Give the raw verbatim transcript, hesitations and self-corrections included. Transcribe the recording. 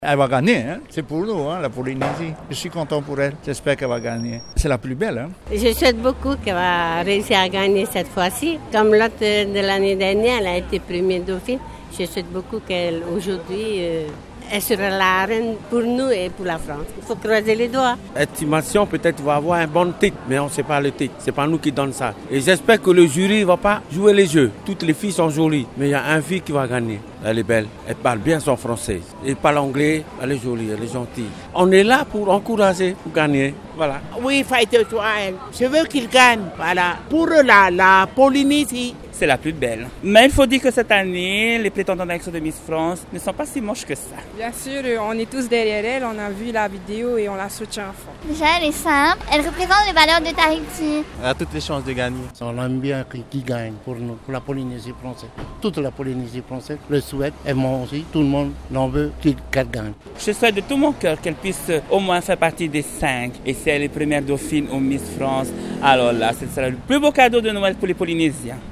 Elle va gagner, hein? C'est pour nous, hein, la Polynésie. Je suis content pour elle. J'espère qu'elle va gagner. C'est la plus belle. Hein? Je souhaite beaucoup qu'elle va réussir à gagner cette fois-ci. Comme l'autre de l'année dernière, elle a été première dauphine. Je souhaite beaucoup qu'elle, aujourd'hui, euh, elle sera la reine pour nous et pour la France. Il faut croiser les doigts. Estimation, peut-être, va avoir un bon titre, mais on ne sait pas le titre. C'est pas nous qui donnons ça. Et j'espère que le jury ne va pas jouer les jeux. Toutes les filles sont jolies, mais il y a un fille qui va gagner. Elle est belle, elle parle bien son français. Elle parle anglais, elle est jolie, elle est gentille. On est là pour encourager, pour gagner. Voilà. Oui, Faïté Toile. Je veux qu'il gagne. Voilà. Pour la, la Polynésie. C'est la plus belle. Mais il faut dire que cette année, les prétendants d'élection de Miss France ne sont pas si moches que ça. Bien sûr, on est tous derrière elle, on a vu la vidéo et on la soutient à fond. Déjà, elle est simple, elle représente les valeurs de Tahiti. Elle a toutes les chances de gagner. On aime bien qui gagne pour nous, pour la Polynésie française. Toute la Polynésie française le souhaite, et moi aussi, tout le monde l'en veut qu'elle gagne. Je souhaite de tout mon cœur qu'elle puisse au moins faire partie des cinq. Et si elle est première dauphine au Miss France, alors là, ce sera le plus beau cadeau de Noël pour les Polynésiens.